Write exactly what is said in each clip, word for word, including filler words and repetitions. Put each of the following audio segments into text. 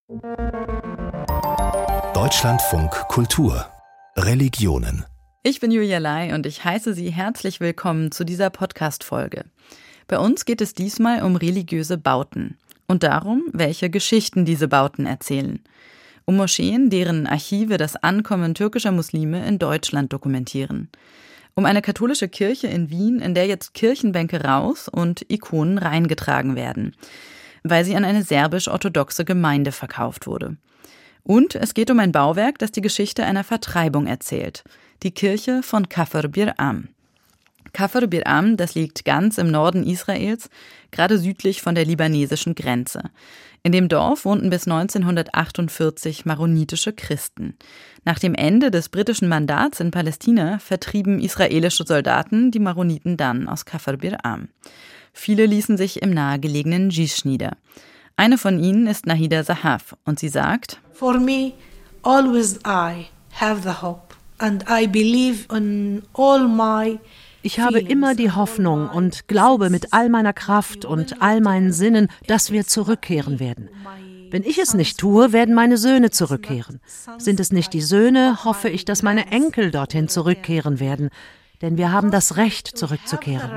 Deutschlandfunk Kultur Religionen. Ich bin Julia Lai und ich heiße Sie herzlich willkommen zu dieser Podcast-Folge. Bei uns geht es diesmal um religiöse Bauten und darum, welche Geschichten diese Bauten erzählen. Um Moscheen, deren Archive das Ankommen türkischer Muslime in Deutschland dokumentieren. Um eine katholische Kirche in Wien, in der jetzt Kirchenbänke raus und Ikonen reingetragen werden, weil sie an eine serbisch-orthodoxe Gemeinde verkauft wurde. Und es geht um ein Bauwerk, das die Geschichte einer Vertreibung erzählt. Die Kirche von Kafr Bir Am. Kafr Bir Am, das liegt ganz im Norden Israels, gerade südlich von der libanesischen Grenze. In dem Dorf wohnten bis neunzehnhundertachtundvierzig maronitische Christen. Nach dem Ende des britischen Mandats in Palästina vertrieben israelische Soldaten die Maroniten dann aus Kafr Bir Am. Viele ließen sich im nahegelegenen Jish nieder. Eine von ihnen ist Nahida Sahaf und sie sagt: For me, always I have the hope and I believe in all my Ich habe immer die Hoffnung und glaube mit all meiner Kraft und all meinen Sinnen, dass wir zurückkehren werden. Wenn ich es nicht tue, werden meine Söhne zurückkehren. Sind es nicht die Söhne, hoffe ich, dass meine Enkel dorthin zurückkehren werden. Denn wir haben das Recht, zurückzukehren.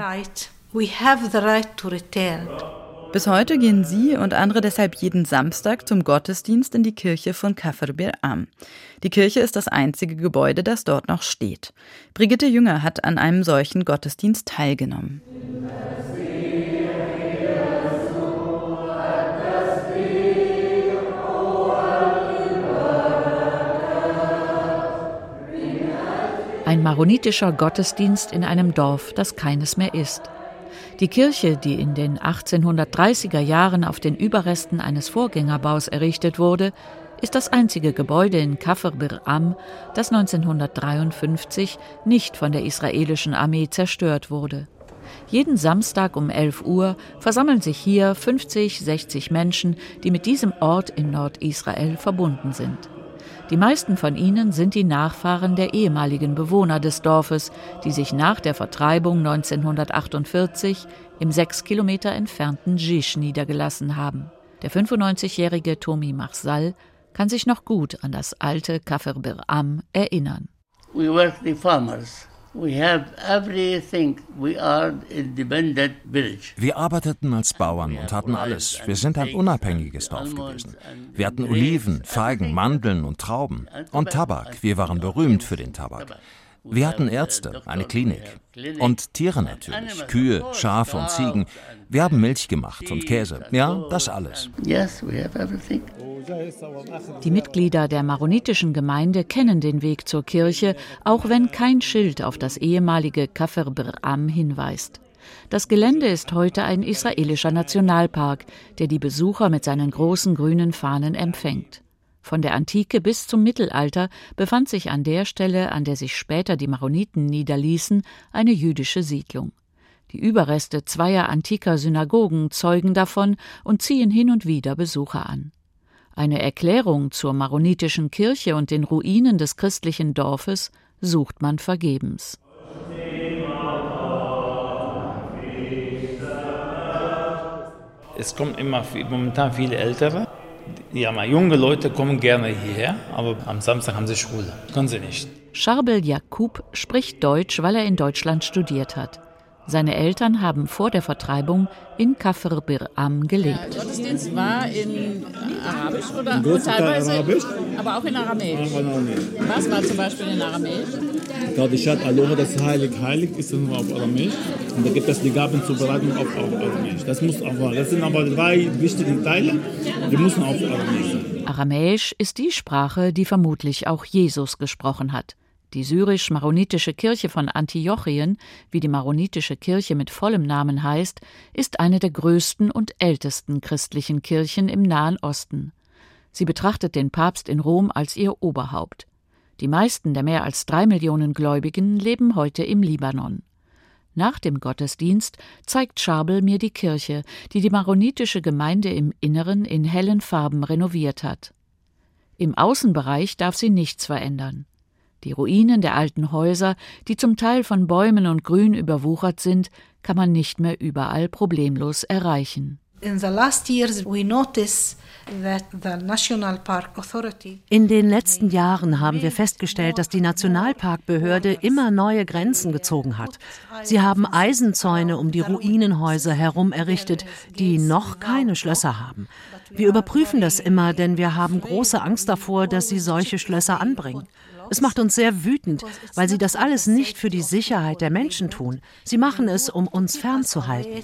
Bis heute gehen sie und andere deshalb jeden Samstag zum Gottesdienst in die Kirche von Kafr Bir Am. Die Kirche ist das einzige Gebäude, das dort noch steht. Brigitte Jünger hat an einem solchen Gottesdienst teilgenommen. Ein maronitischer Gottesdienst in einem Dorf, das keines mehr ist. Die Kirche, die in den achtzehnhundertdreißiger Jahren auf den Überresten eines Vorgängerbaus errichtet wurde, ist das einzige Gebäude in Kafr Bir Am, das neunzehnhundertdreiundfünfzig nicht von der israelischen Armee zerstört wurde. Jeden Samstag um elf Uhr versammeln sich hier fünfzig, sechzig Menschen, die mit diesem Ort in Nordisrael verbunden sind. Die meisten von ihnen sind die Nachfahren der ehemaligen Bewohner des Dorfes, die sich nach der Vertreibung neunzehnhundertachtundvierzig im sechs Kilometer entfernten Jish niedergelassen haben. Der fünfundneunzigjährige Tomi Marsal kann sich noch gut an das alte Kafr Bir Am erinnern. We were the farmers. We have everything. We are independent village. Wir arbeiteten als Bauern und hatten alles. Wir sind ein unabhängiges Dorf gewesen. Wir hatten Oliven, Feigen, Mandeln und Trauben. Und Tabak. Wir waren berühmt für den Tabak. Wir hatten Ärzte, eine Klinik. Und Tiere natürlich. Kühe, Schafe und Ziegen. Wir haben Milch gemacht und Käse. Ja, das alles. Yes, we have everything. Die Mitglieder der maronitischen Gemeinde kennen den Weg zur Kirche, auch wenn kein Schild auf das ehemalige Kafr Bir Am hinweist. Das Gelände ist heute ein israelischer Nationalpark, der die Besucher mit seinen großen grünen Fahnen empfängt. Von der Antike bis zum Mittelalter befand sich an der Stelle, an der sich später die Maroniten niederließen, eine jüdische Siedlung. Die Überreste zweier antiker Synagogen zeugen davon und ziehen hin und wieder Besucher an. Eine Erklärung zur maronitischen Kirche und den Ruinen des christlichen Dorfes sucht man vergebens. Es kommen immer momentan viele Ältere. Ja, mal junge Leute kommen gerne hierher, aber am Samstag haben sie Schule. Können sie nicht. Charbel Jakub spricht Deutsch, weil er in Deutschland studiert hat. Seine Eltern haben vor der Vertreibung in Kafr Bir Am gelebt. Der Gottesdienst war in Arabisch oder in teilweise, Arabisch, aber auch in Aramäisch. Was war zum Beispiel in Aramäisch? Kadishat Aloha, das heilig, heilig ist nur auf Aramäisch. Und da gibt es die Gabenzubereitung auf Aramäisch. Das muss auch, das sind aber drei wichtige Teile, die müssen auf Aramäisch sein. Aramäisch ist die Sprache, die vermutlich auch Jesus gesprochen hat. Die syrisch-maronitische Kirche von Antiochien, wie die maronitische Kirche mit vollem Namen heißt, ist eine der größten und ältesten christlichen Kirchen im Nahen Osten. Sie betrachtet den Papst in Rom als ihr Oberhaupt. Die meisten der mehr als drei Millionen Gläubigen leben heute im Libanon. Nach dem Gottesdienst zeigt Charbel mir die Kirche, die die maronitische Gemeinde im Inneren in hellen Farben renoviert hat. Im Außenbereich darf sie nichts verändern. Die Ruinen der alten Häuser, die zum Teil von Bäumen und Grün überwuchert sind, kann man nicht mehr überall problemlos erreichen. In the last years we noticed that the National Park Authority In den letzten Jahren haben wir festgestellt, dass die Nationalparkbehörde immer neue Grenzen gezogen hat. Sie haben Eisenzäune um die Ruinenhäuser herum errichtet, die noch keine Schlösser haben. Wir überprüfen das immer, denn wir haben große Angst davor, dass sie solche Schlösser anbringen. Es macht uns sehr wütend, weil sie das alles nicht für die Sicherheit der Menschen tun. Sie machen es, um uns fernzuhalten.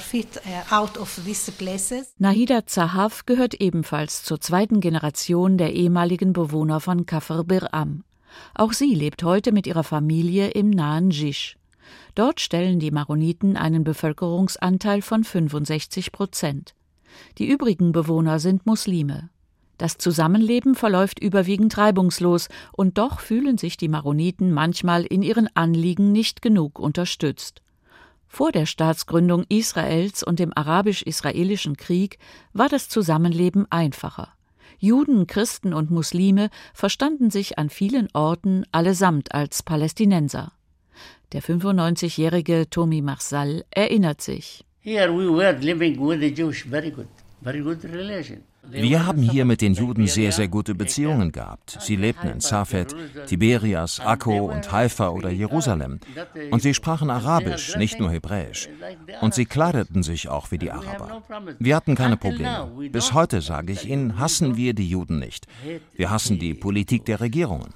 Nahida Zahaf gehört ebenfalls zur zweiten Generation der ehemaligen Bewohner von Kafr Bir-Am. Auch sie lebt heute mit ihrer Familie im nahen Jish. Dort stellen die Maroniten einen Bevölkerungsanteil von fünfundsechzig Prozent. Die übrigen Bewohner sind Muslime. Das Zusammenleben verläuft überwiegend reibungslos, und doch fühlen sich die Maroniten manchmal in ihren Anliegen nicht genug unterstützt. Vor der Staatsgründung Israels und dem arabisch-israelischen Krieg war das Zusammenleben einfacher. Juden, Christen und Muslime verstanden sich an vielen Orten allesamt als Palästinenser. Der fünfundneunzigjährige Tomi Marsal erinnert sich. Here we were living with the Jews very good, very good relation. Wir haben hier mit den Juden sehr, sehr gute Beziehungen gehabt. Sie lebten in Safed, Tiberias, Akko und Haifa oder Jerusalem. Und sie sprachen Arabisch, nicht nur Hebräisch. Und sie kleideten sich auch wie die Araber. Wir hatten keine Probleme. Bis heute, sage ich Ihnen, hassen wir die Juden nicht. Wir hassen die Politik der Regierungen.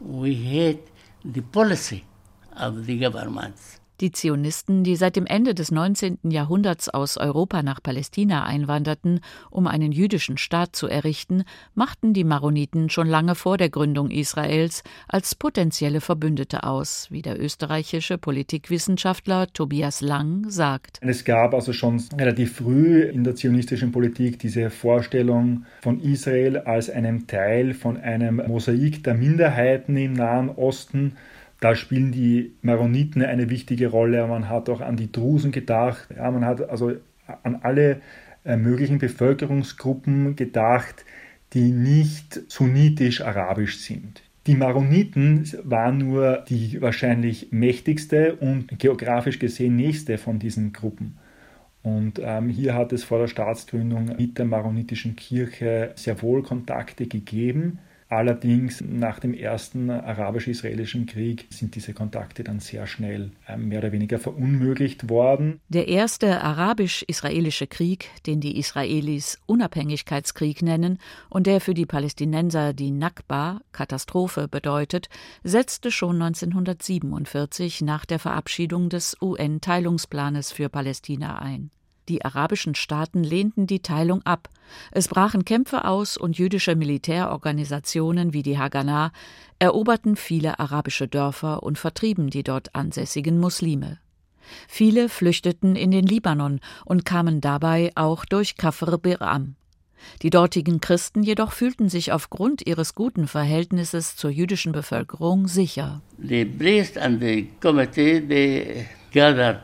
Die Zionisten, die seit dem Ende des neunzehnten Jahrhunderts aus Europa nach Palästina einwanderten, um einen jüdischen Staat zu errichten, machten die Maroniten schon lange vor der Gründung Israels als potenzielle Verbündete aus, wie der österreichische Politikwissenschaftler Tobias Lang sagt. Es gab also schon relativ früh in der zionistischen Politik diese Vorstellung von Israel als einem Teil von einem Mosaik der Minderheiten im Nahen Osten. Da spielen die Maroniten eine wichtige Rolle. Man hat auch an die Drusen gedacht. Ja, man hat also an alle äh, möglichen Bevölkerungsgruppen gedacht, die nicht sunnitisch-arabisch sind. Die Maroniten waren nur die wahrscheinlich mächtigste und geografisch gesehen nächste von diesen Gruppen. Und ähm, hier hat es vor der Staatsgründung mit der maronitischen Kirche sehr wohl Kontakte gegeben. Allerdings nach dem ersten arabisch-israelischen Krieg sind diese Kontakte dann sehr schnell mehr oder weniger verunmöglicht worden. Der erste arabisch-israelische Krieg, den die Israelis Unabhängigkeitskrieg nennen und der für die Palästinenser die Nakba, Katastrophe, bedeutet, setzte schon neunzehnhundertsiebenundvierzig nach der Verabschiedung des U N-Teilungsplanes für Palästina ein. Die arabischen Staaten lehnten die Teilung ab. Es brachen Kämpfe aus und jüdische Militärorganisationen wie die Haganah eroberten viele arabische Dörfer und vertrieben die dort ansässigen Muslime. Viele flüchteten in den Libanon und kamen dabei auch durch Kafr Bir-Am. Die dortigen Christen jedoch fühlten sich aufgrund ihres guten Verhältnisses zur jüdischen Bevölkerung sicher. The priest and the committee, they Der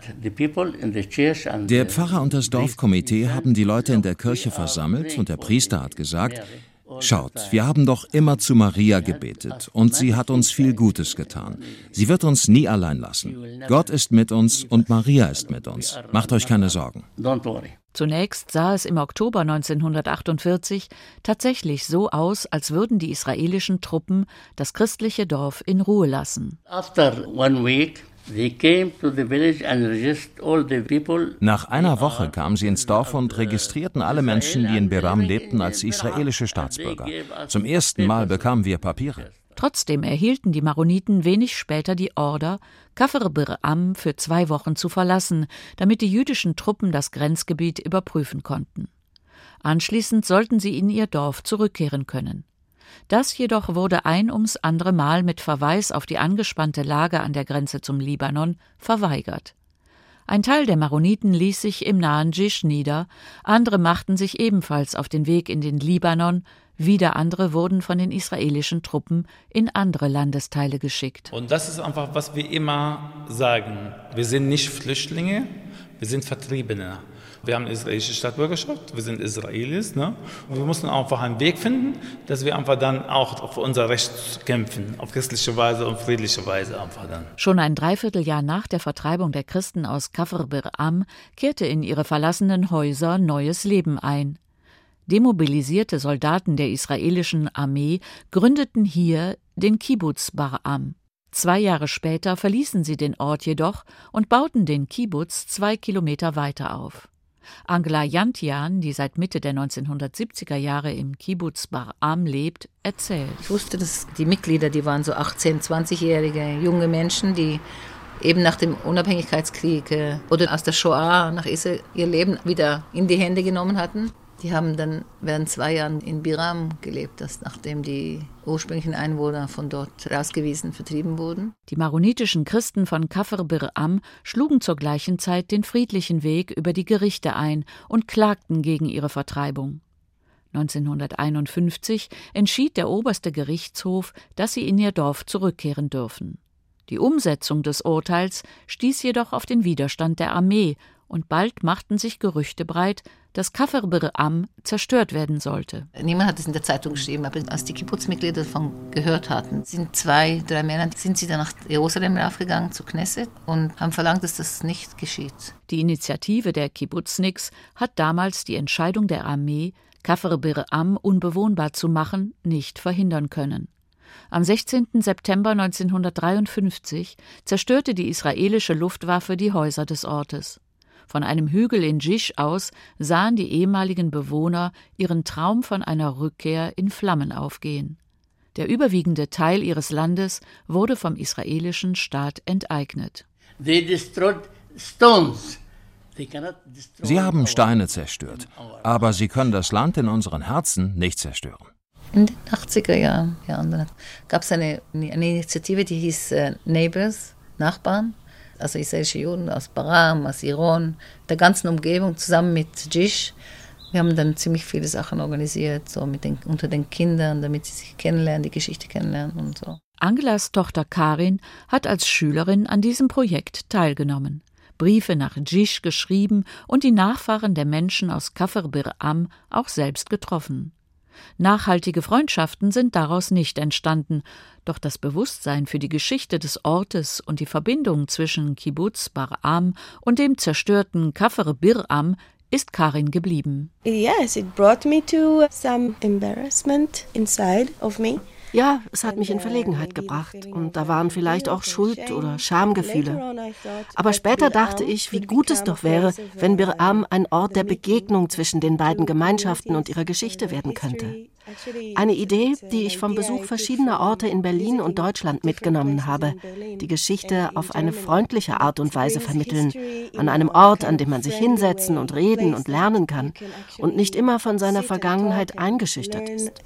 Pfarrer und das Dorfkomitee haben die Leute in der Kirche versammelt und der Priester hat gesagt, schaut, wir haben doch immer zu Maria gebetet und sie hat uns viel Gutes getan. Sie wird uns nie allein lassen. Gott ist mit uns und Maria ist mit uns. Macht euch keine Sorgen. Zunächst sah es im Oktober neunzehnhundertachtundvierzig tatsächlich so aus, als würden die israelischen Truppen das christliche Dorf in Ruhe lassen. After one week, Nach einer Woche kamen sie ins Dorf und registrierten alle Menschen, die in Bir-Am lebten, als israelische Staatsbürger. Zum ersten Mal bekamen wir Papiere. Trotzdem erhielten die Maroniten wenig später die Order, Kafr Bir-Am für zwei Wochen zu verlassen, damit die jüdischen Truppen das Grenzgebiet überprüfen konnten. Anschließend sollten sie in ihr Dorf zurückkehren können. Das jedoch wurde ein ums andere Mal mit Verweis auf die angespannte Lage an der Grenze zum Libanon verweigert. Ein Teil der Maroniten ließ sich im nahen Jish nieder, andere machten sich ebenfalls auf den Weg in den Libanon, wieder andere wurden von den israelischen Truppen in andere Landesteile geschickt. Und das ist einfach, was wir immer sagen. Wir sind nicht Flüchtlinge, wir sind Vertriebene. Wir haben israelische Staatsbürgerschaft, wir sind Israelis, ne? Und wir mussten einfach einen Weg finden, dass wir einfach dann auch für unser Recht kämpfen, auf christliche Weise und friedliche Weise einfach dann. Schon ein Dreivierteljahr nach der Vertreibung der Christen aus Kafr Bir-Am kehrte in ihre verlassenen Häuser neues Leben ein. Demobilisierte Soldaten der israelischen Armee gründeten hier den Kibbutz Bar-Am. Zwei Jahre später verließen sie den Ort jedoch und bauten den Kibbutz zwei Kilometer weiter auf. Angela Yantian, die seit Mitte der neunzehnhundertsiebziger Jahre im Kibbutz Bar-Am lebt, erzählt. Ich wusste, dass die Mitglieder, die waren so achtzehn-, zwanzigjährige junge Menschen, die eben nach dem Unabhängigkeitskrieg äh, oder aus der Shoah nach Israel ihr Leben wieder in die Hände genommen hatten. Die haben dann während zwei Jahren in Bir-Am gelebt, das, nachdem die ursprünglichen Einwohner von dort rausgewiesen, vertrieben wurden. Die maronitischen Christen von Kafr Bir-Am schlugen zur gleichen Zeit den friedlichen Weg über die Gerichte ein und klagten gegen ihre Vertreibung. neunzehnhunderteinundfünfzig entschied der oberste Gerichtshof, dass sie in ihr Dorf zurückkehren dürfen. Die Umsetzung des Urteils stieß jedoch auf den Widerstand der Armee und bald machten sich Gerüchte breit, dass Kafr Bir-Am zerstört werden sollte. Niemand hat es in der Zeitung geschrieben, aber als die Kibbutz-Mitglieder davon gehört hatten, sind zwei, drei Männer, sind sie dann nach Jerusalem raufgegangen, zu Knesset, und haben verlangt, dass das nicht geschieht. Die Initiative der Kibbutzniks hat damals die Entscheidung der Armee, Kafr Bir-Am unbewohnbar zu machen, nicht verhindern können. Am sechzehnten September neunzehnhundertdreiundfünfzig zerstörte die israelische Luftwaffe die Häuser des Ortes. Von einem Hügel in Jish aus sahen die ehemaligen Bewohner ihren Traum von einer Rückkehr in Flammen aufgehen. Der überwiegende Teil ihres Landes wurde vom israelischen Staat enteignet. Sie haben Steine zerstört, aber sie können das Land in unseren Herzen nicht zerstören. In den achtziger Jahren gab es eine, eine Initiative, die hieß äh, Neighbors, Nachbarn. Also israelische Juden aus Bar-Am, aus Iron, der ganzen Umgebung zusammen mit Jish. Wir haben dann ziemlich viele Sachen organisiert, so mit den, unter den Kindern, damit sie sich kennenlernen, die Geschichte kennenlernen und so. Angelas Tochter Karin hat als Schülerin an diesem Projekt teilgenommen, Briefe nach Jish geschrieben und die Nachfahren der Menschen aus Kafr Bir-Am auch selbst getroffen. Nachhaltige Freundschaften sind daraus nicht entstanden, doch das Bewusstsein für die Geschichte des Ortes und die Verbindung zwischen Kibbutz Bar-Am und dem zerstörten Kafr Bir-Am ist Karin geblieben. Yes, it brought me to some embarrassment inside of me. Ja, es hat mich in Verlegenheit gebracht und da waren vielleicht auch Schuld- oder Schamgefühle. Aber später dachte ich, wie gut es doch wäre, wenn Bir-Am ein Ort der Begegnung zwischen den beiden Gemeinschaften und ihrer Geschichte werden könnte. Eine Idee, die ich vom Besuch verschiedener Orte in Berlin und Deutschland mitgenommen habe. Die Geschichte auf eine freundliche Art und Weise vermitteln, an einem Ort, an dem man sich hinsetzen und reden und lernen kann und nicht immer von seiner Vergangenheit eingeschüchtert ist.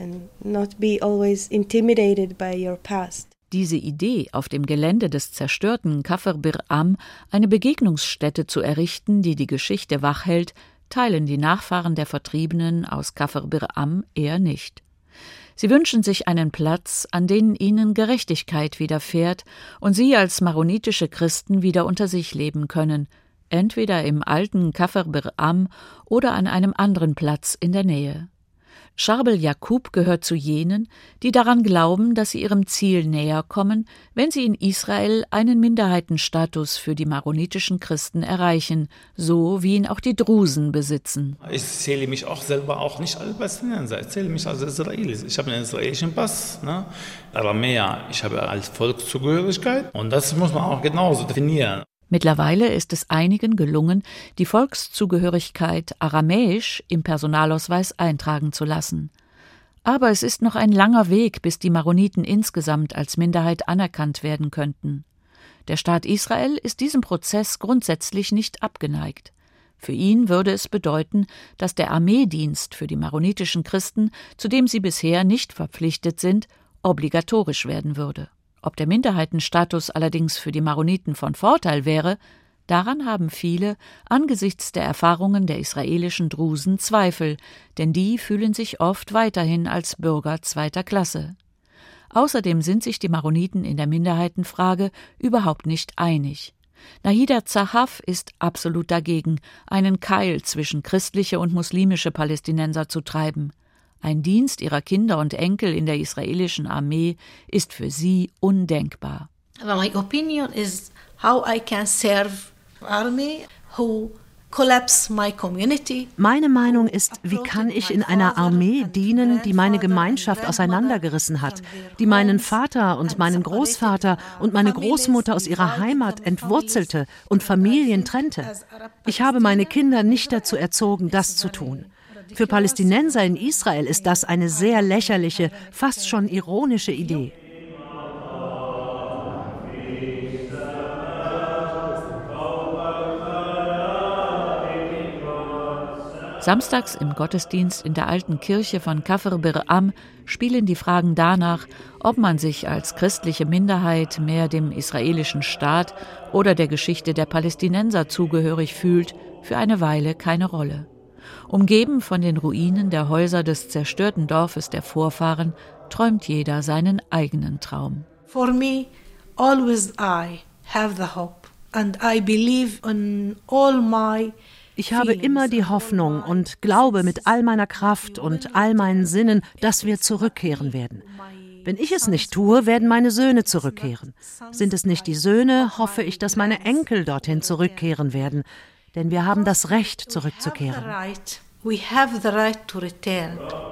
Diese Idee, auf dem Gelände des zerstörten Kafr Bir-Am eine Begegnungsstätte zu errichten, die die Geschichte wachhält, teilen die Nachfahren der Vertriebenen aus Kafr Bir-Am eher nicht. Sie wünschen sich einen Platz, an dem ihnen Gerechtigkeit widerfährt und sie als maronitische Christen wieder unter sich leben können, entweder im alten Kafr Bir-Am oder an einem anderen Platz in der Nähe. Charbel Jakub gehört zu jenen, die daran glauben, dass sie ihrem Ziel näher kommen, wenn sie in Israel einen Minderheitenstatus für die maronitischen Christen erreichen, so wie ihn auch die Drusen besitzen. Ich zähle mich auch selber auch nicht als Palästinenser, ich zähle mich als Israelis. Ich habe einen israelischen Pass, ne? Aramäer, ich habe als Volkszugehörigkeit und das muss man auch genauso definieren. Mittlerweile ist es einigen gelungen, die Volkszugehörigkeit aramäisch im Personalausweis eintragen zu lassen. Aber es ist noch ein langer Weg, bis die Maroniten insgesamt als Minderheit anerkannt werden könnten. Der Staat Israel ist diesem Prozess grundsätzlich nicht abgeneigt. Für ihn würde es bedeuten, dass der Armeedienst für die maronitischen Christen, zu dem sie bisher nicht verpflichtet sind, obligatorisch werden würde. Ob der Minderheitenstatus allerdings für die Maroniten von Vorteil wäre, daran haben viele angesichts der Erfahrungen der israelischen Drusen Zweifel, denn die fühlen sich oft weiterhin als Bürger zweiter Klasse. Außerdem sind sich die Maroniten in der Minderheitenfrage überhaupt nicht einig. Nahida Zahaf ist absolut dagegen, einen Keil zwischen christliche und muslimische Palästinenser zu treiben. Ein Dienst ihrer Kinder und Enkel in der israelischen Armee ist für sie undenkbar. My opinion is how I can serve army who collapse my community. Meine Meinung ist, wie kann ich in einer Armee dienen, die meine Gemeinschaft auseinandergerissen hat, die meinen Vater und meinen Großvater und meine Großmutter aus ihrer Heimat entwurzelte und Familien trennte. Ich habe meine Kinder nicht dazu erzogen, das zu tun. Für Palästinenser in Israel ist das eine sehr lächerliche, fast schon ironische Idee. Samstags im Gottesdienst in der alten Kirche von Kafr Bir-Am spielen die Fragen danach, ob man sich als christliche Minderheit mehr dem israelischen Staat oder der Geschichte der Palästinenser zugehörig fühlt, für eine Weile keine Rolle. Umgeben von den Ruinen der Häuser des zerstörten Dorfes der Vorfahren, träumt jeder seinen eigenen Traum. For me, always I have the hope and I believe in all my Ich habe immer die Hoffnung und glaube mit all meiner Kraft und all meinen Sinnen, dass wir zurückkehren werden. Wenn ich es nicht tue, werden meine Söhne zurückkehren. Sind es nicht die Söhne, hoffe ich, dass meine Enkel dorthin zurückkehren werden. Denn wir haben das Recht, zurückzukehren. We have the right to return.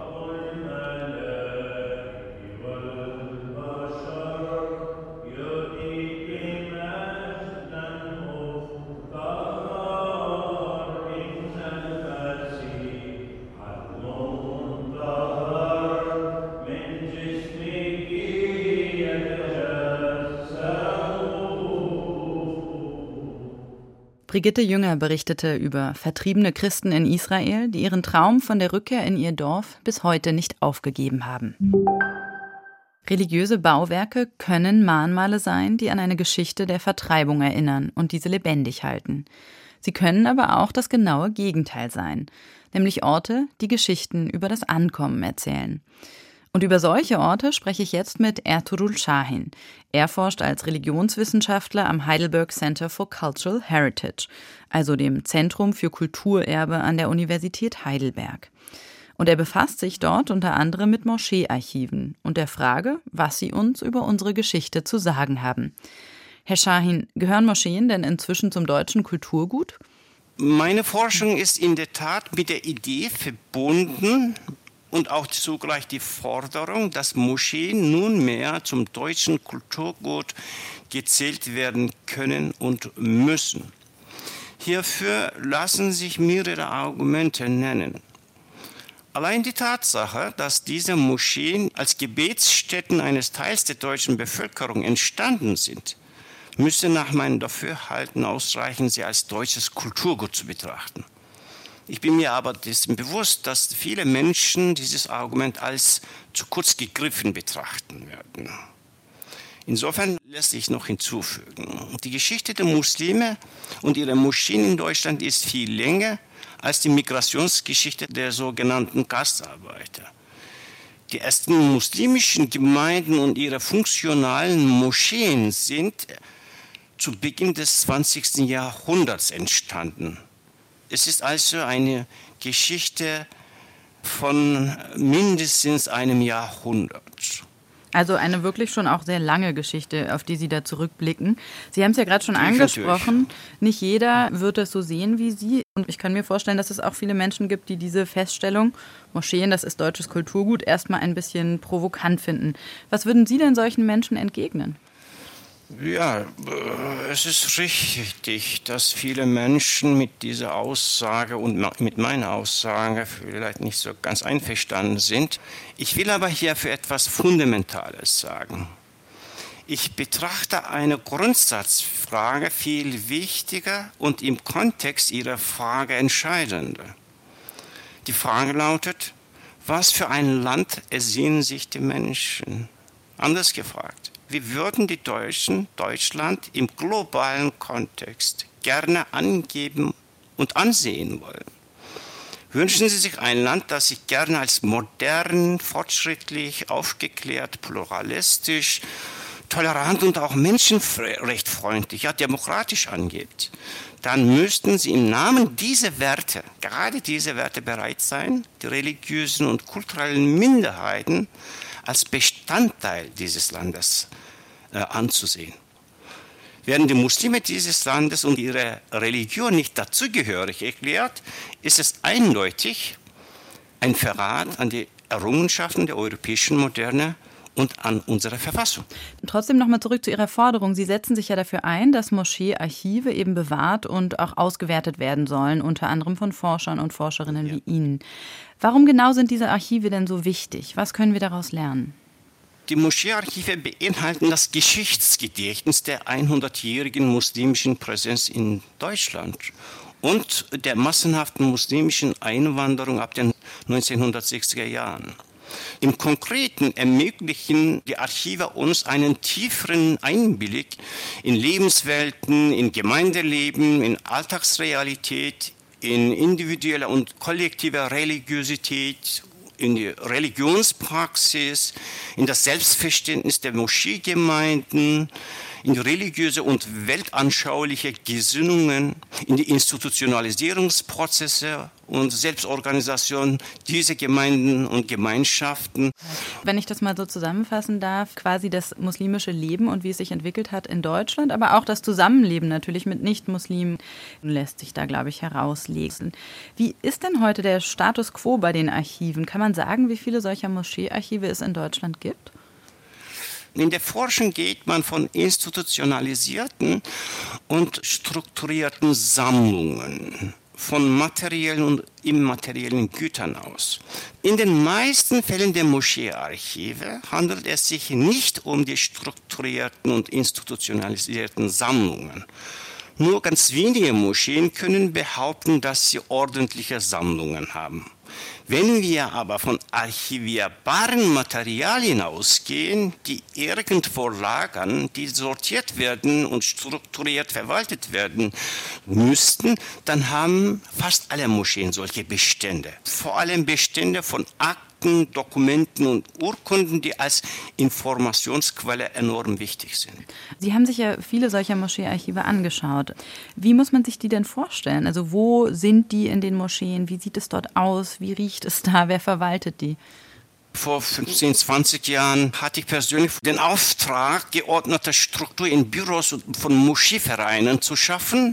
Brigitte Jünger berichtete über vertriebene Christen in Israel, die ihren Traum von der Rückkehr in ihr Dorf bis heute nicht aufgegeben haben. Religiöse Bauwerke können Mahnmale sein, die an eine Geschichte der Vertreibung erinnern und diese lebendig halten. Sie können aber auch das genaue Gegenteil sein, nämlich Orte, die Geschichten über das Ankommen erzählen. Und über solche Orte spreche ich jetzt mit Ertuğrul Şahin. Er forscht als Religionswissenschaftler am Heidelberg Center for Cultural Heritage, also dem Zentrum für Kulturerbe an der Universität Heidelberg. Und er befasst sich dort unter anderem mit Moscheearchiven und der Frage, was sie uns über unsere Geschichte zu sagen haben. Herr Şahin, gehören Moscheen denn inzwischen zum deutschen Kulturgut? Meine Forschung ist in der Tat mit der Idee verbunden, und auch zugleich die Forderung, dass Moscheen nunmehr zum deutschen Kulturgut gezählt werden können und müssen. Hierfür lassen sich mehrere Argumente nennen. Allein die Tatsache, dass diese Moscheen als Gebetsstätten eines Teils der deutschen Bevölkerung entstanden sind, müsste nach meinem Dafürhalten ausreichen, sie als deutsches Kulturgut zu betrachten. Ich bin mir aber dessen bewusst, dass viele Menschen dieses Argument als zu kurz gegriffen betrachten werden. Insofern lässt sich noch hinzufügen, die Geschichte der Muslime und ihrer Moscheen in Deutschland ist viel länger als die Migrationsgeschichte der sogenannten Gastarbeiter. Die ersten muslimischen Gemeinden und ihre funktionalen Moscheen sind zu Beginn des zwanzigsten Jahrhunderts entstanden. Es ist also eine Geschichte von mindestens einem Jahrhundert. Also eine wirklich schon auch sehr lange Geschichte, auf die Sie da zurückblicken. Sie haben es ja gerade schon angesprochen, nicht jeder wird es so sehen wie Sie. Und ich kann mir vorstellen, dass es auch viele Menschen gibt, die diese Feststellung, Moscheen, das ist deutsches Kulturgut, erstmal ein bisschen provokant finden. Was würden Sie denn solchen Menschen entgegnen? Ja, es ist richtig, dass viele Menschen mit dieser Aussage und mit meiner Aussage vielleicht nicht so ganz einverstanden sind. Ich will aber hier für etwas Fundamentales sagen. Ich betrachte eine Grundsatzfrage viel wichtiger und im Kontext Ihrer Frage entscheidender. Die Frage lautet, was für ein Land ersehnen sich die Menschen? Anders gefragt. Wie würden die Deutschen Deutschland im globalen Kontext gerne angeben und ansehen wollen? Wünschen Sie sich ein Land, das sich gerne als modern, fortschrittlich, aufgeklärt, pluralistisch, tolerant und auch menschenrechtfreundlich, ja demokratisch angeht, dann müssten sie im Namen dieser Werte, gerade diese Werte bereit sein, die religiösen und kulturellen Minderheiten als Bestandteil dieses Landes äh, anzusehen. Werden die Muslime dieses Landes und ihre Religion nicht dazugehörig erklärt, ist es eindeutig ein Verrat an die Errungenschaften der europäischen Moderne und an unsere Verfassung. Trotzdem nochmal zurück zu Ihrer Forderung. Sie setzen sich ja dafür ein, dass Moscheearchive eben bewahrt und auch ausgewertet werden sollen, unter anderem von Forschern und Forscherinnen ja. wie Ihnen. Warum genau sind diese Archive denn so wichtig? Was können wir daraus lernen? Die Moscheearchive beinhalten das Geschichtsgedächtnis der hundertjährigen muslimischen Präsenz in Deutschland und der massenhaften muslimischen Einwanderung ab den neunzehnhundertsechziger Jahren. Im Konkreten ermöglichen die Archive uns einen tieferen Einblick in Lebenswelten, in Gemeindeleben, in Alltagsrealität, in individuelle und kollektive Religiosität, in die Religionspraxis, in das Selbstverständnis der Moscheegemeinden, in die religiöse und weltanschauliche Gesinnungen, in die Institutionalisierungsprozesse und Selbstorganisation dieser Gemeinden und Gemeinschaften. Wenn ich das mal so zusammenfassen darf, quasi das muslimische Leben und wie es sich entwickelt hat in Deutschland, aber auch das Zusammenleben natürlich mit Nicht-Muslimen lässt sich da, glaube ich, herauslesen. Wie ist denn heute der Status quo bei den Archiven? Kann man sagen, wie viele solcher Moscheearchive es in Deutschland gibt? In der Forschung geht man von institutionalisierten und strukturierten Sammlungen von materiellen und immateriellen Gütern aus. In den meisten Fällen der Moscheearchive handelt es sich nicht um die strukturierten und institutionalisierten Sammlungen. Nur ganz wenige Moscheen können behaupten, dass sie ordentliche Sammlungen haben. Wenn wir aber von archivierbaren Materialien ausgehen, die irgendwo lagern, die sortiert werden und strukturiert verwaltet werden müssten, dann haben fast alle Moscheen solche Bestände. Vor allem Bestände von Akten, Dokumenten und Urkunden, die als Informationsquelle enorm wichtig sind. Sie haben sich ja viele solcher Moscheearchive angeschaut. Wie muss man sich die denn vorstellen? Also wo sind die in den Moscheen? Wie sieht es dort aus? Wie riecht es da? Wer verwaltet die? Vor fünfzehn, zwanzig Jahren hatte ich persönlich den Auftrag, geordnete Struktur in Büros von Moscheevereinen zu schaffen.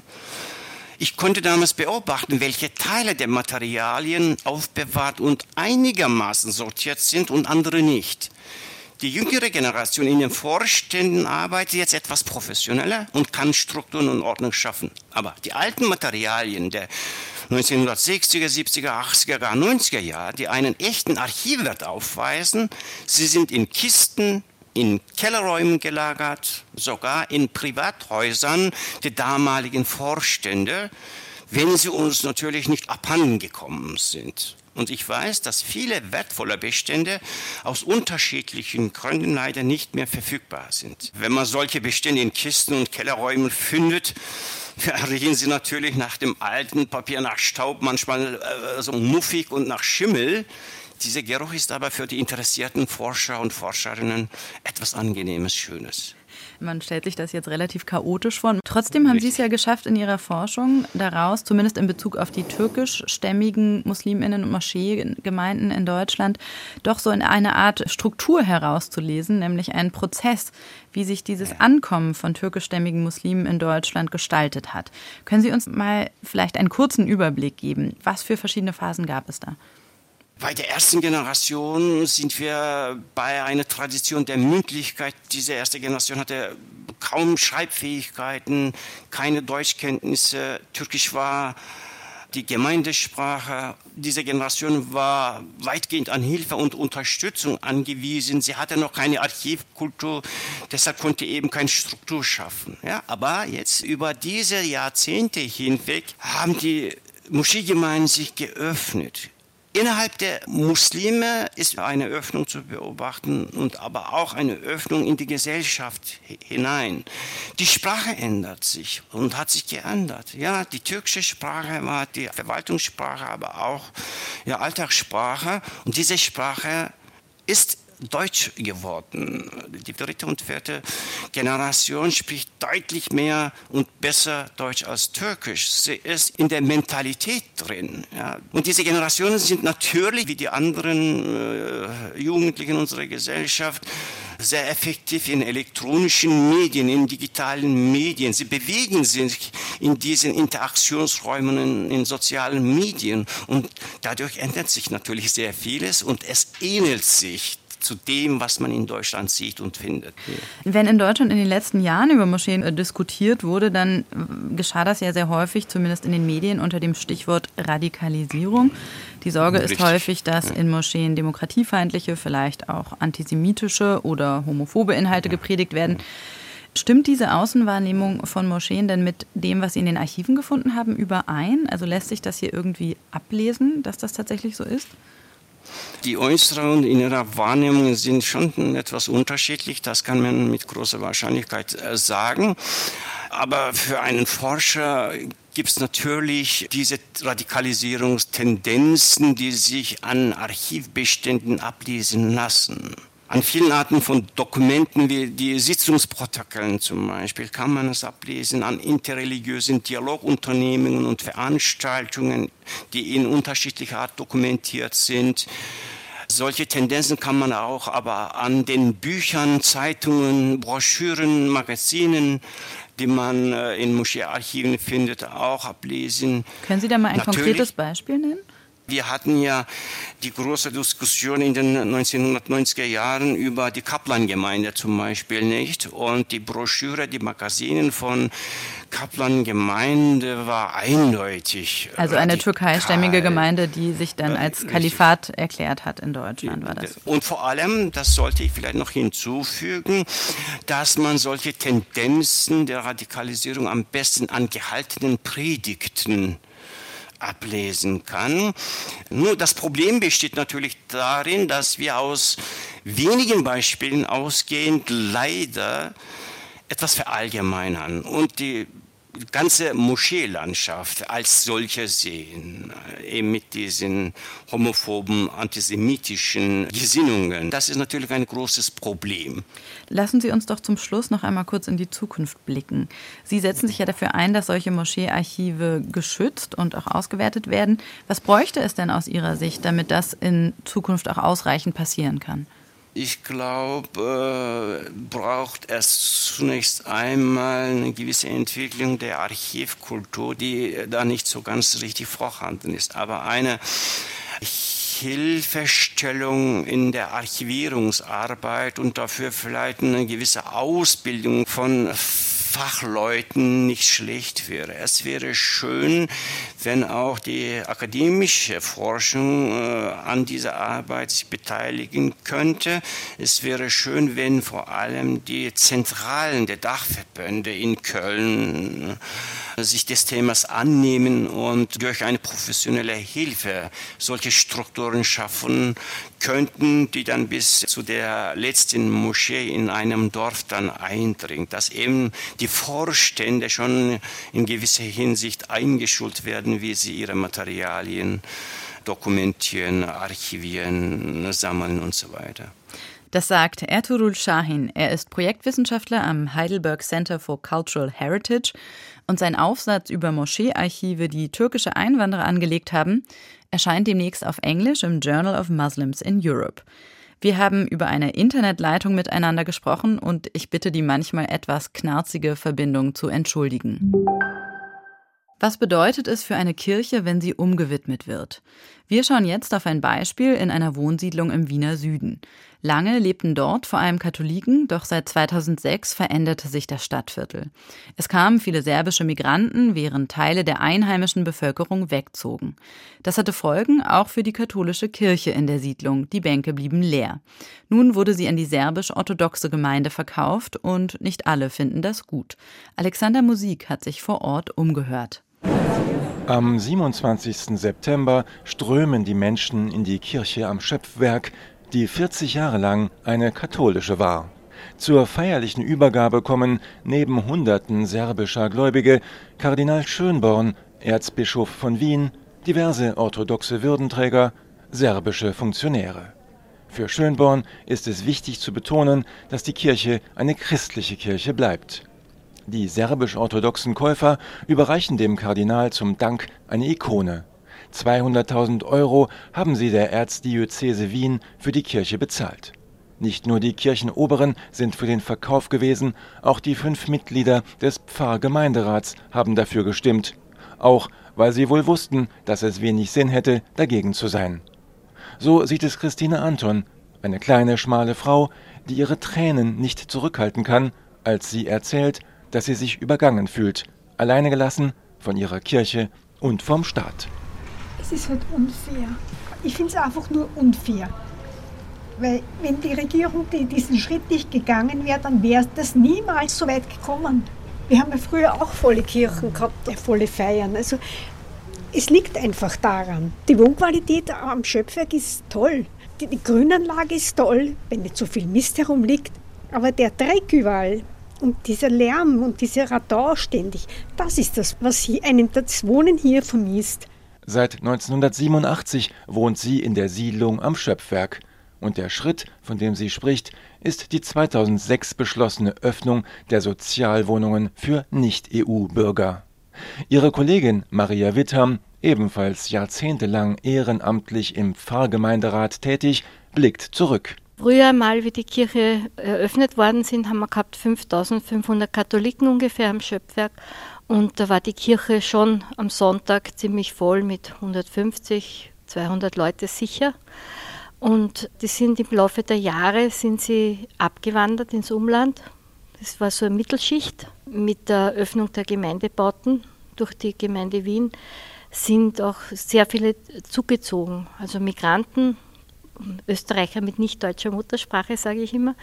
Ich konnte damals beobachten, welche Teile der Materialien aufbewahrt und einigermaßen sortiert sind und andere nicht. Die jüngere Generation in den Vorständen arbeitet jetzt etwas professioneller und kann Strukturen und Ordnung schaffen. Aber die alten Materialien der neunzehnhundertsechziger, siebziger, achtziger, gar neunziger Jahre, die einen echten Archivwert aufweisen, sie sind in Kisten, in Kellerräumen gelagert, sogar in Privathäusern der damaligen Vorstände, wenn sie uns natürlich nicht abhanden gekommen sind. Und ich weiß, dass viele wertvolle Bestände aus unterschiedlichen Gründen leider nicht mehr verfügbar sind. Wenn man solche Bestände in Kisten und Kellerräumen findet, riechen sie natürlich nach dem alten Papier, nach Staub, manchmal äh, so muffig und nach Schimmel. Dieser Geruch ist aber für die interessierten Forscher und Forscherinnen etwas Angenehmes, Schönes. Man stellt sich das jetzt relativ chaotisch vor. Trotzdem haben Richtig. Sie es ja geschafft, in Ihrer Forschung daraus, zumindest in Bezug auf die türkischstämmigen Musliminnen und Moscheegemeinden in Deutschland, doch so in eine Art Struktur herauszulesen, nämlich einen Prozess, wie sich dieses Ankommen von türkischstämmigen Muslimen in Deutschland gestaltet hat. Können Sie uns mal vielleicht einen kurzen Überblick geben? Was für verschiedene Phasen gab es da? Bei der ersten Generation sind wir bei einer Tradition der Mündlichkeit. Diese erste Generation hatte kaum Schreibfähigkeiten, keine Deutschkenntnisse. Türkisch war die Gemeindesprache. Diese Generation war weitgehend an Hilfe und Unterstützung angewiesen. Sie hatte noch keine Archivkultur, deshalb konnte eben keine Struktur schaffen. Ja, aber jetzt über diese Jahrzehnte hinweg haben die Moscheegemeinden sich geöffnet. Innerhalb der Muslime ist eine Öffnung zu beobachten und aber auch eine Öffnung in die Gesellschaft hinein. Die Sprache ändert sich und hat sich geändert. Ja, die türkische Sprache war die Verwaltungssprache, aber auch ja, Alltagssprache. Und diese Sprache ist deutsch geworden. Die dritte und vierte Generation spricht deutlich mehr und besser Deutsch als Türkisch. Sie ist in der Mentalität drin. Ja. Und diese Generationen sind natürlich, wie die anderen äh, Jugendlichen unserer Gesellschaft, sehr effektiv in elektronischen Medien, in digitalen Medien. Sie bewegen sich in diesen Interaktionsräumen, in, in sozialen Medien. Und dadurch ändert sich natürlich sehr vieles und es ähnelt sich zu dem, was man in Deutschland sieht und findet. Wenn in Deutschland in den letzten Jahren über Moscheen äh, diskutiert wurde, dann äh, geschah das ja sehr häufig, zumindest in den Medien, unter dem Stichwort Radikalisierung. Die Sorge Richtig. ist häufig, dass ja. in Moscheen demokratiefeindliche, vielleicht auch antisemitische oder homophobe Inhalte ja. gepredigt werden. Stimmt diese Außenwahrnehmung von Moscheen denn mit dem, was Sie in den Archiven gefunden haben, überein? Also lässt sich das hier irgendwie ablesen, dass das tatsächlich so ist? Die äußere und innere Wahrnehmungen sind schon etwas unterschiedlich, das kann man mit großer Wahrscheinlichkeit sagen. Aber für einen Forscher gibt es natürlich diese Radikalisierungstendenzen, die sich an Archivbeständen ablesen lassen. An vielen Arten von Dokumenten, wie die Sitzungsprotokollen zum Beispiel, kann man es ablesen, an interreligiösen Dialogunternehmungen und Veranstaltungen, die in unterschiedlicher Art dokumentiert sind. Solche Tendenzen kann man auch aber an den Büchern, Zeitungen, Broschüren, Magazinen, die man in Moscheearchiven findet, auch ablesen. Können Sie da mal ein Natürlich, konkretes Beispiel nennen? Wir hatten ja die große Diskussion in den neunzehnhundertneunziger Jahren über die Kaplan-Gemeinde zum Beispiel, nicht? Und die Broschüre, die Magazinen von Kaplan-Gemeinde war eindeutig. Also eine türkeistämmige Gemeinde, die sich dann als Kalifat erklärt hat in Deutschland, war das? Und vor allem, das sollte ich vielleicht noch hinzufügen, dass man solche Tendenzen der Radikalisierung am besten an gehaltenen Predigten ablesen kann. Nur das Problem besteht natürlich darin, dass wir aus wenigen Beispielen ausgehend leider etwas verallgemeinern und die ganze Moscheelandschaft als solche sehen, eben mit diesen homophoben, antisemitischen Gesinnungen. Das ist natürlich ein großes Problem. Lassen Sie uns doch zum Schluss noch einmal kurz in die Zukunft blicken. Sie setzen sich ja dafür ein, dass solche Moscheearchive geschützt und auch ausgewertet werden. Was bräuchte es denn aus Ihrer Sicht, damit das in Zukunft auch ausreichend passieren kann? Ich glaube, äh, braucht es zunächst einmal eine gewisse Entwicklung der Archivkultur, die da nicht so ganz richtig vorhanden ist. Aber eine Hilfestellung in der Archivierungsarbeit und dafür vielleicht eine gewisse Ausbildung von Fachleuten nicht schlecht wäre. Es wäre schön, wenn auch die akademische Forschung äh, an dieser Arbeit sich beteiligen könnte. Es wäre schön, wenn vor allem die Zentralen der Dachverbände in Köln äh, sich des Themas annehmen und durch eine professionelle Hilfe solche Strukturen schaffen könnten, die dann bis zu der letzten Moschee in einem Dorf dann eindringt, dass eben die Vorstände schon in gewisser Hinsicht eingeschult werden, wie sie ihre Materialien dokumentieren, archivieren, sammeln und so weiter. Das sagt Ertuğrul Şahin. Er ist Projektwissenschaftler am Heidelberg Center for Cultural Heritage und sein Aufsatz über Moscheearchive, die türkische Einwanderer angelegt haben, erscheint demnächst auf Englisch im Journal of Muslims in Europe. Wir haben über eine Internetleitung miteinander gesprochen und ich bitte die manchmal etwas knarzige Verbindung zu entschuldigen. Was bedeutet es für eine Kirche, wenn sie umgewidmet wird? Wir schauen jetzt auf ein Beispiel in einer Wohnsiedlung im Wiener Süden. Lange lebten dort vor allem Katholiken, doch seit zweitausendsechs veränderte sich das Stadtviertel. Es kamen viele serbische Migranten, während Teile der einheimischen Bevölkerung wegzogen. Das hatte Folgen auch für die katholische Kirche in der Siedlung. Die Bänke blieben leer. Nun wurde sie an die serbisch-orthodoxe Gemeinde verkauft und nicht alle finden das gut. Alexander Musik hat sich vor Ort umgehört. Am siebenundzwanzigsten September strömen die Menschen in die Kirche am Schöpfwerk, die vierzig Jahre lang eine katholische war. Zur feierlichen Übergabe kommen neben Hunderten serbischer Gläubige Kardinal Schönborn, Erzbischof von Wien, diverse orthodoxe Würdenträger, serbische Funktionäre. Für Schönborn ist es wichtig zu betonen, dass die Kirche eine christliche Kirche bleibt. Die serbisch-orthodoxen Käufer überreichen dem Kardinal zum Dank eine Ikone. zweihunderttausend Euro haben sie der Erzdiözese Wien für die Kirche bezahlt. Nicht nur die Kirchenoberen sind für den Verkauf gewesen, auch die fünf Mitglieder des Pfarrgemeinderats haben dafür gestimmt. Auch weil sie wohl wussten, dass es wenig Sinn hätte, dagegen zu sein. So sieht es Christine Anton, eine kleine, schmale Frau, die ihre Tränen nicht zurückhalten kann, als sie erzählt, dass sie sich übergangen fühlt, alleine gelassen von ihrer Kirche und vom Staat. Es ist halt unfair. Ich finde es einfach nur unfair. Weil wenn die Regierung diesen Schritt nicht gegangen wäre, dann wäre das niemals so weit gekommen. Wir haben ja früher auch volle Kirchen gehabt, volle Feiern. Also es liegt einfach daran. Die Wohnqualität am Schöpfwerk ist toll. Die, die Grünanlage ist toll, wenn nicht so viel Mist herumliegt. Aber der Dreck überall und dieser Lärm und dieser Radau ständig, das ist das, was einem das Wohnen hier vermisst. Seit neunzehnhundertsiebenundachtzig wohnt sie in der Siedlung am Schöpfwerk. Und der Schritt, von dem sie spricht, ist die zweitausendsechs beschlossene Öffnung der Sozialwohnungen für Nicht-E U-Bürger. Ihre Kollegin Maria Witham, ebenfalls jahrzehntelang ehrenamtlich im Pfarrgemeinderat tätig, blickt zurück. Früher mal, wie die Kirche eröffnet worden sind, haben wir gehabt fünftausendfünfhundert Katholiken ungefähr am Schöpfwerk. Und da war die Kirche schon am Sonntag ziemlich voll mit hundertfünfzig, zweihundert Leute sicher. Und die sind im Laufe der Jahre sind sie abgewandert ins Umland. Das war so eine Mittelschicht. Mit der Öffnung der Gemeindebauten durch die Gemeinde Wien sind auch sehr viele zugezogen. Also Migranten, Österreicher mit nicht deutscher Muttersprache, sage ich immer.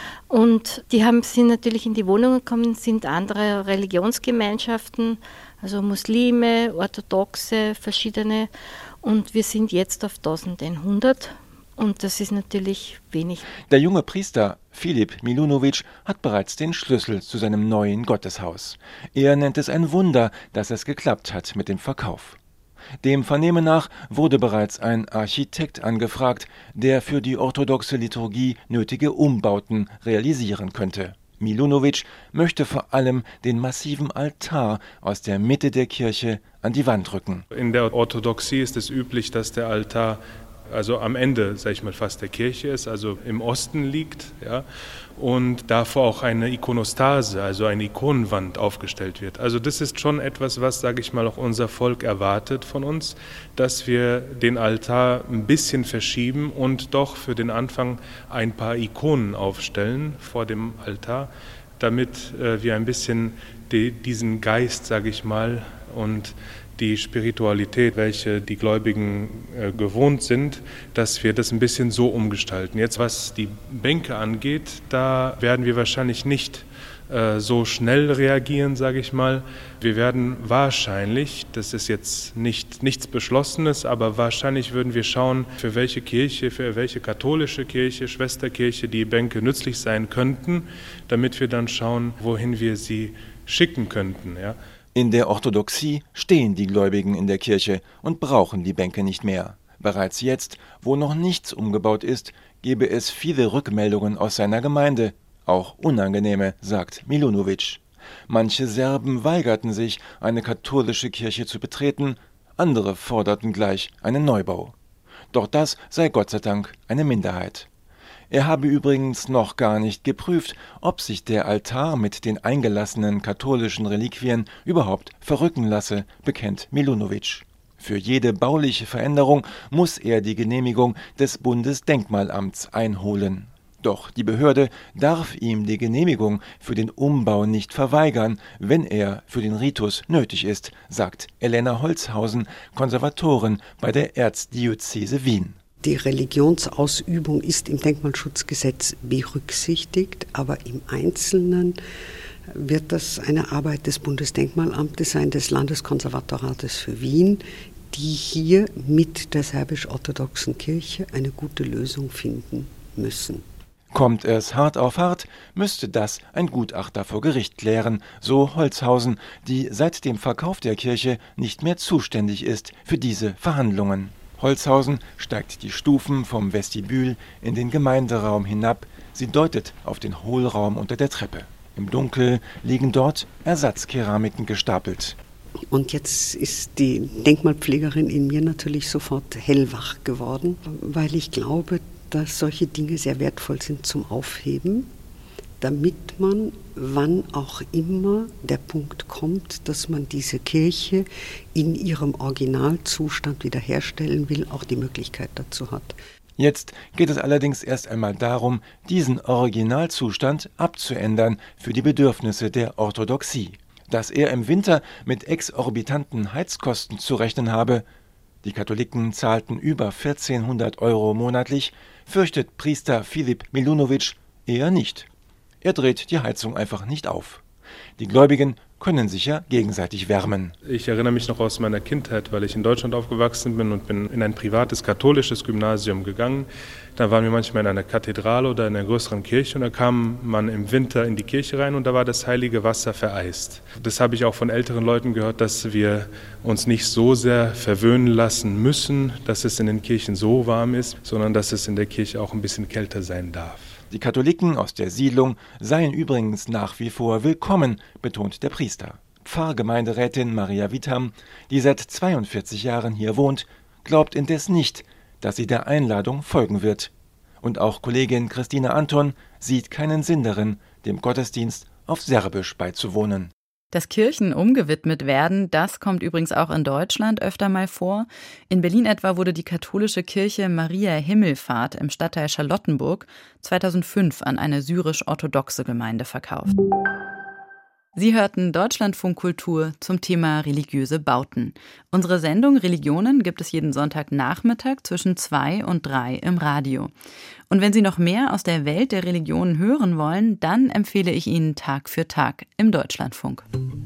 Und die haben, sind natürlich in die Wohnungen gekommen, sind andere Religionsgemeinschaften, also Muslime, Orthodoxe, verschiedene. Und wir sind jetzt auf eintausendeinhundert. Und das ist natürlich wenig. Der junge Priester Filip Milunovic hat bereits den Schlüssel zu seinem neuen Gotteshaus. Er nennt es ein Wunder, dass es geklappt hat mit dem Verkauf. Dem Vernehmen nach wurde bereits ein Architekt angefragt, der für die orthodoxe Liturgie nötige Umbauten realisieren könnte. Milunovic möchte vor allem den massiven Altar aus der Mitte der Kirche an die Wand rücken. In der Orthodoxie ist es üblich, dass der Altar also am Ende, sage ich mal, fast der Kirche ist, also im Osten liegt, ja, und davor auch eine Ikonostase, also eine Ikonenwand aufgestellt wird. Also das ist schon etwas, was, sage ich mal, auch unser Volk erwartet von uns, dass wir den Altar ein bisschen verschieben und doch für den Anfang ein paar Ikonen aufstellen vor dem Altar, damit äh, wir ein bisschen die, diesen Geist, sage ich mal, und die Spiritualität, welche die Gläubigen äh, gewohnt sind, dass wir das ein bisschen so umgestalten. Jetzt, was die Bänke angeht, da werden wir wahrscheinlich nicht äh, so schnell reagieren, sage ich mal. Wir werden wahrscheinlich, das ist jetzt nicht, nichts Beschlossenes, aber wahrscheinlich würden wir schauen, für welche Kirche, für welche katholische Kirche, Schwesterkirche die Bänke nützlich sein könnten, damit wir dann schauen, wohin wir sie schicken könnten, ja. In der Orthodoxie stehen die Gläubigen in der Kirche und brauchen die Bänke nicht mehr. Bereits jetzt, wo noch nichts umgebaut ist, gebe es viele Rückmeldungen aus seiner Gemeinde, auch unangenehme, sagt Milunovic. Manche Serben weigerten sich, eine katholische Kirche zu betreten, andere forderten gleich einen Neubau. Doch das sei Gott sei Dank eine Minderheit. Er habe übrigens noch gar nicht geprüft, ob sich der Altar mit den eingelassenen katholischen Reliquien überhaupt verrücken lasse, bekennt Milunovic. Für jede bauliche Veränderung muss er die Genehmigung des Bundesdenkmalamts einholen. Doch die Behörde darf ihm die Genehmigung für den Umbau nicht verweigern, wenn er für den Ritus nötig ist, sagt Elena Holzhausen, Konservatorin bei der Erzdiözese Wien. Die Religionsausübung ist im Denkmalschutzgesetz berücksichtigt, aber im Einzelnen wird das eine Arbeit des Bundesdenkmalamtes sein, des Landeskonservatorates für Wien, die hier mit der serbisch-orthodoxen Kirche eine gute Lösung finden müssen. Kommt es hart auf hart, müsste das ein Gutachter vor Gericht klären, so Holzhausen, die seit dem Verkauf der Kirche nicht mehr zuständig ist für diese Verhandlungen. Holzhausen steigt die Stufen vom Vestibül in den Gemeinderaum hinab. Sie deutet auf den Hohlraum unter der Treppe. Im Dunkel liegen dort Ersatzkeramiken gestapelt. Und jetzt ist die Denkmalpflegerin in mir natürlich sofort hellwach geworden, weil ich glaube, dass solche Dinge sehr wertvoll sind zum Aufheben, damit man, wann auch immer der Punkt kommt, dass man diese Kirche in ihrem Originalzustand wiederherstellen will, auch die Möglichkeit dazu hat. Jetzt geht es allerdings erst einmal darum, diesen Originalzustand abzuändern für die Bedürfnisse der Orthodoxie. Dass er im Winter mit exorbitanten Heizkosten zu rechnen habe, die Katholiken zahlten über vierzehnhundert Euro monatlich, fürchtet Priester Filip Milunowitsch eher nicht. Er dreht die Heizung einfach nicht auf. Die Gläubigen können sich ja gegenseitig wärmen. Ich erinnere mich noch aus meiner Kindheit, weil ich in Deutschland aufgewachsen bin und bin in ein privates katholisches Gymnasium gegangen. Da waren wir manchmal in einer Kathedrale oder in einer größeren Kirche und da kam man im Winter in die Kirche rein und da war das heilige Wasser vereist. Das habe ich auch von älteren Leuten gehört, dass wir uns nicht so sehr verwöhnen lassen müssen, dass es in den Kirchen so warm ist, sondern dass es in der Kirche auch ein bisschen kälter sein darf. Die Katholiken aus der Siedlung seien übrigens nach wie vor willkommen, betont der Priester. Pfarrgemeinderätin Maria Witham, die seit zweiundvierzig Jahren hier wohnt, glaubt indes nicht, dass sie der Einladung folgen wird. Und auch Kollegin Christine Anton sieht keinen Sinn darin, dem Gottesdienst auf Serbisch beizuwohnen. Dass Kirchen umgewidmet werden, das kommt übrigens auch in Deutschland öfter mal vor. In Berlin etwa wurde die katholische Kirche Maria Himmelfahrt im Stadtteil Charlottenburg zweitausendfünf an eine syrisch-orthodoxe Gemeinde verkauft. Sie hörten Deutschlandfunk Kultur zum Thema religiöse Bauten. Unsere Sendung Religionen gibt es jeden Sonntagnachmittag zwischen zwei und drei im Radio. Und wenn Sie noch mehr aus der Welt der Religionen hören wollen, dann empfehle ich Ihnen Tag für Tag im Deutschlandfunk.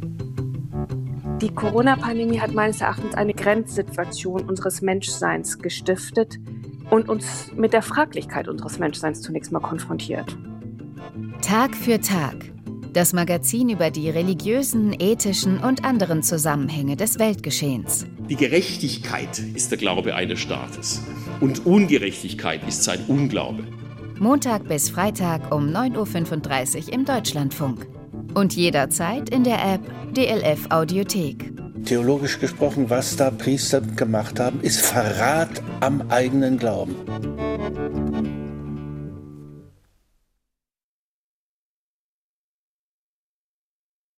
Die Corona-Pandemie hat meines Erachtens eine Grenzsituation unseres Menschseins gestiftet und uns mit der Fraglichkeit unseres Menschseins zunächst mal konfrontiert. Tag für Tag. Das Magazin über die religiösen, ethischen und anderen Zusammenhänge des Weltgeschehens. Die Gerechtigkeit ist der Glaube eines Staates und Ungerechtigkeit ist sein Unglaube. Montag bis Freitag um neun Uhr fünfunddreißig im Deutschlandfunk. Und jederzeit in der App D L F Audiothek. Theologisch gesprochen, was da Priester gemacht haben, ist Verrat am eigenen Glauben.